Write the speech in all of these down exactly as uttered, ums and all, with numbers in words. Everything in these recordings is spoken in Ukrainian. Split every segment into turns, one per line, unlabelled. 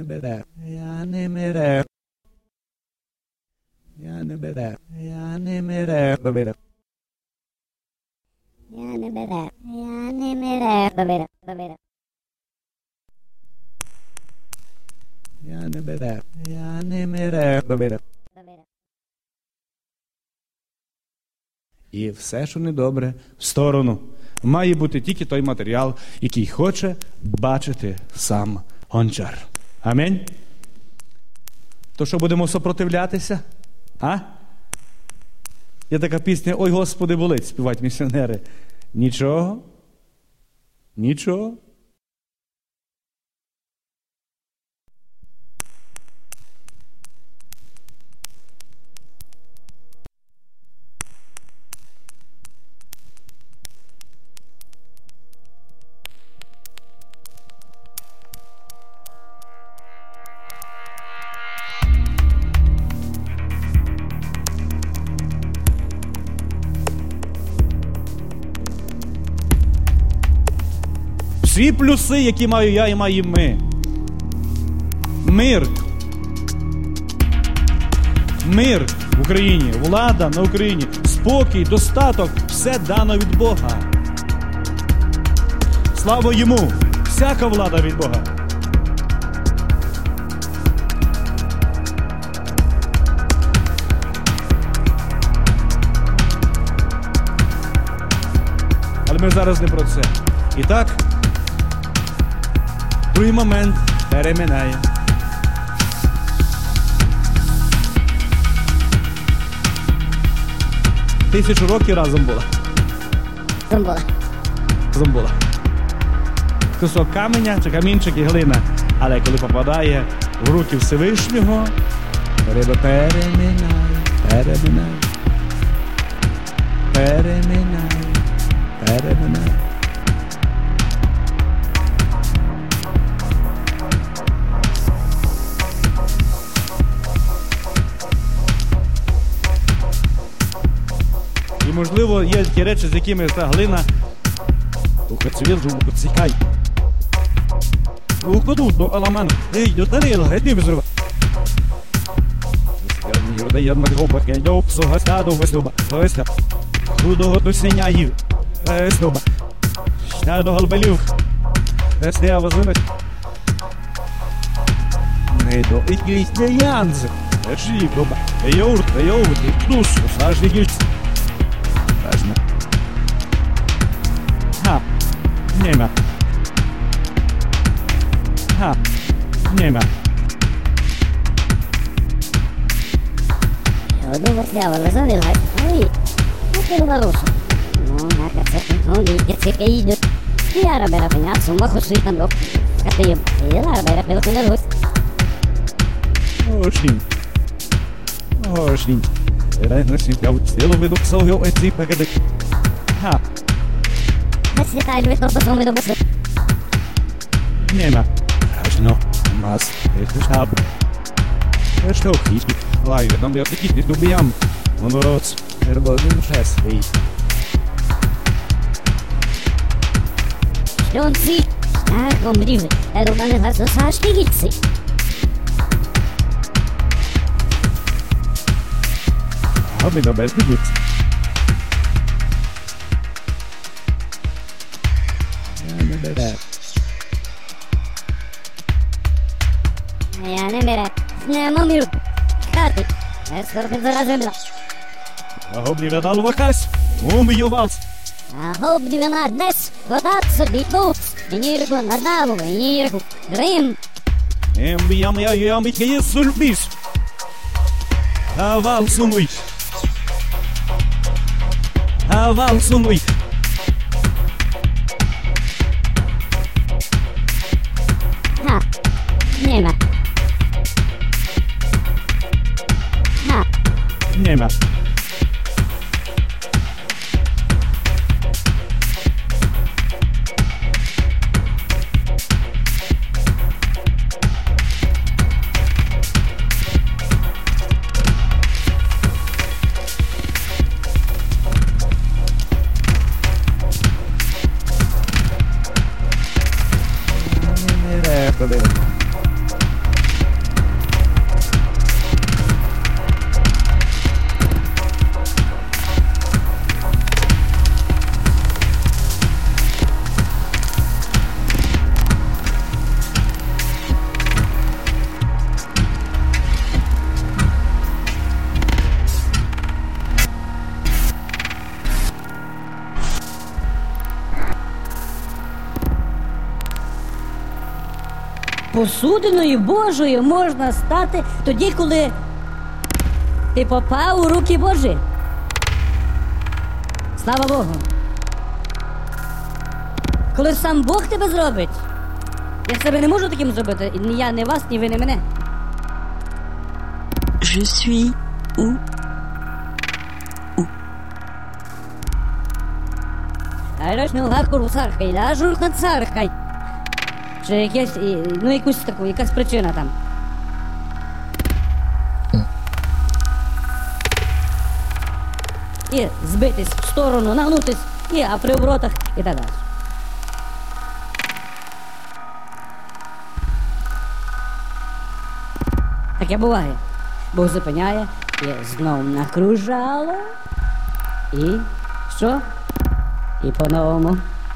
не бере, я не мере. Я не бере, я не мере, бере.
Я не бере, я не мере, бере, бере.
Я не бере, я не мере, бере. І все, що недобре, в сторону. Має бути тільки той матеріал, який хоче бачити сам гончар. Амінь? То що, будемо сопротивлятися? А? Є така пісня «Ой, Господи, болить», співають місіонери. Нічого? Нічого? Всі плюси, які маю я і маємо ми. Мир. Мир в Україні, влада на Україні, спокій, достаток, все дано від Бога. Слава Йому, всяка влада від Бога. Але ми зараз не про це. І так, другий момент переминає. Тисячу років разом була.
Зомбола.
Зомбола. Кусок каменя чи камінчик і глина. Але коли попадає в руки Всевишнього, риба переминає, переминає, переминає, переминає. І, можливо, є такі речі, з якими та глина ухацвіржу, ухацікай. Уходу до аламан, ей, до таріла, геть взрива. Юрдає мадгобаке, йопсу, гастаду, веслюба, веста. Худого до синяїв, веслюба. Ща до голбелів, весте возимать. Не до іквісь деянзи, еші, доба. Йорт, йорт, душ, сажі гільць. Важно. Ha. Nie ma. Ha. Nie ma.
Одну веслява лизавілась. Ой, ну ти ларушу. Ну, нака це, ну, ліки цика їдуть. І арабера пеняцу, махуши там лох. Катиєм. І арабера пилку не лусь.
Ошін. Ошін. Рейношін, я в цілу виду псовгів оці пакети. Ha.
Світай, ви хто посуми до баси.
Nie ma. Важно. Mas. Это штаб. Это что, хищник? Лай, там я таких не дубьям. Он урод. Эрбозин шест. Эй.
Шльонці. Так, омріли. Ерумани гарсу сашки гільці.
А ми на без бігіць. Я не бере.
Я не бере. Нема міру. Карти. Ескорти заразимля.
А облівена лувахась. Умію вас.
А обдивена десь. Водат собі тут. Нірку надаву, нірку. Грим.
Ембіям я ям і є сульбіс. А вам сумуй. А вам сумуй.
Ha. Nie ma. Ha.
Nie ma.
Посудиною Божою можна стати тоді, коли ти попав у руки Божі. Слава Богу. Коли сам Бог тебе зробить. Я себе не можу таким зробити. Ні я, ні вас, ні ви, ні мене.
Je suis où? Où?
Чи якесь, ну якусь таку, якась причина там. І збитись в сторону, нагнутись, і, а при оборотах і так далі. Таке буває. Бог зупиняє і знов накружало. І що? І по-новому.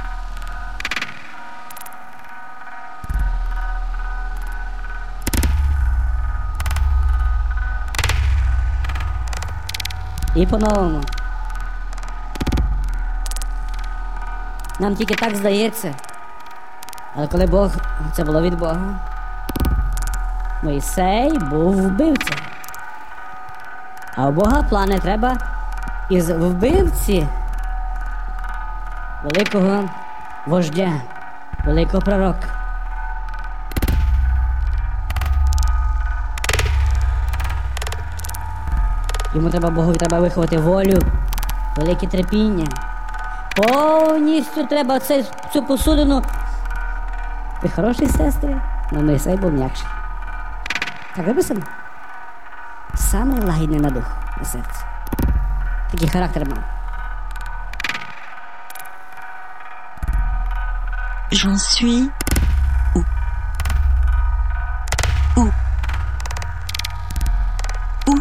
І по-новому. Нам тільки так здається. Але коли Бог, це було від Бога. Мойсей був вбивця. А у Бога плани треба із вбивці великого вождя, великого пророка. Йому треба, Богові треба виховати волю, велике терпіння. Повністю треба цей, цю посудину. Ви хороші сестри, але Мойсей був м'якший. Так написано? Саме лагідний на дух, на серце. Такий характер мав.
J'en suis où? Où? Où?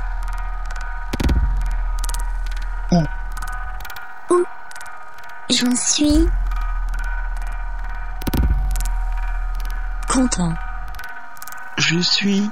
Où? Où? J'en suis content. Je suis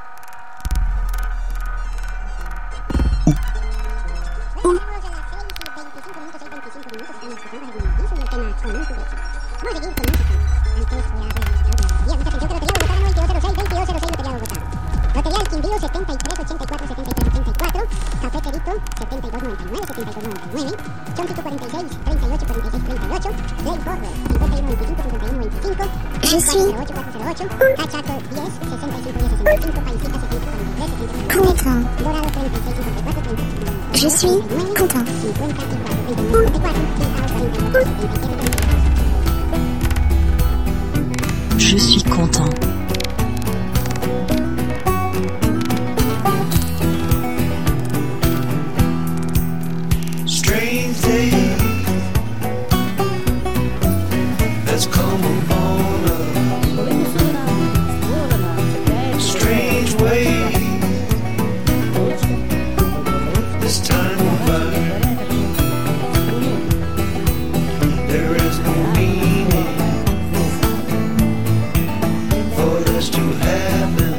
Je suis content. Je suis content. Je suis content.
Strange days that's come upon us. Strange ways this time about. There is no meaning for this to happen.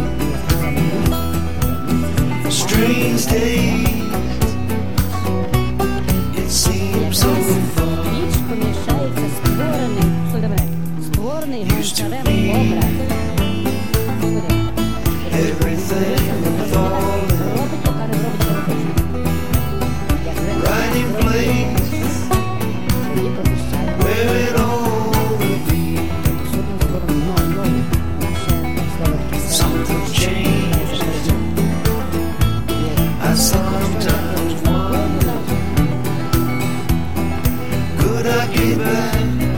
Strange days. It seems so far. Used to be everything falling right in place where it all would be. Something changed. I sometimes wonder, could I get back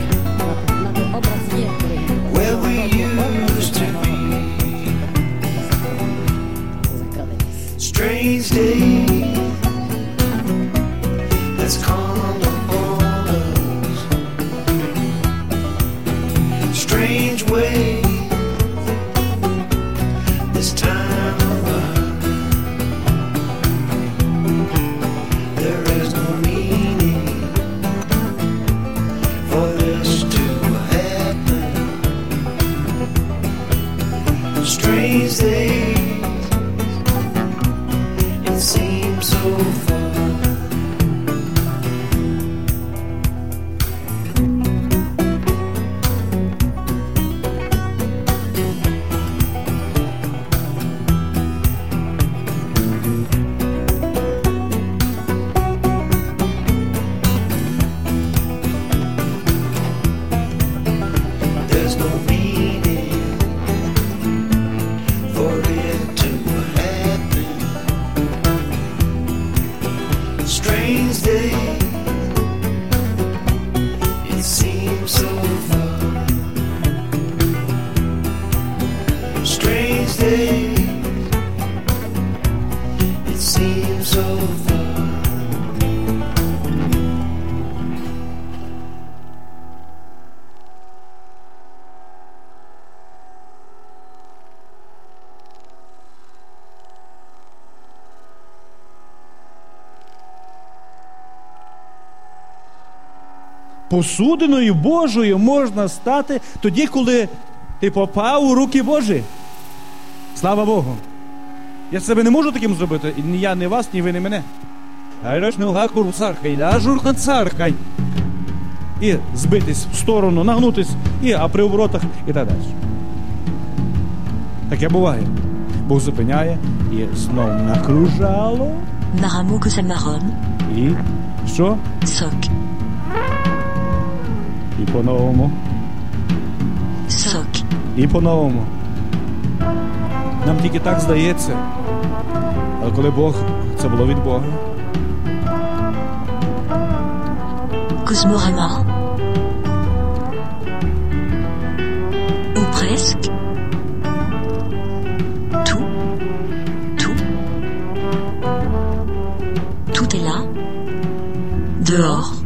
where we used to be? Strange days that's come upon us. Strange ways this time around. There is no meaning for this to happen. Strange days, it seems so far. seems so far.
Посудиною Божою можна стати тоді, коли ти попав у руки Божі. Слава Богу. Я себе не можу таким зробити. Ні я, ні вас, ні ви, ні мене. І збитись в сторону, нагнутись, і, а при оборотах і так далі. Таке буває. Бог зупиняє і знов накружало.
Maramo que ça marronne.
І що?
Soc.
І по-новому.
Soc.
І по-новому. Нам тільки так здається. Але коли Бог, це було від Бога.
Cosmorama. Ou presque. Tout. Tout. Tout est là. Dehors.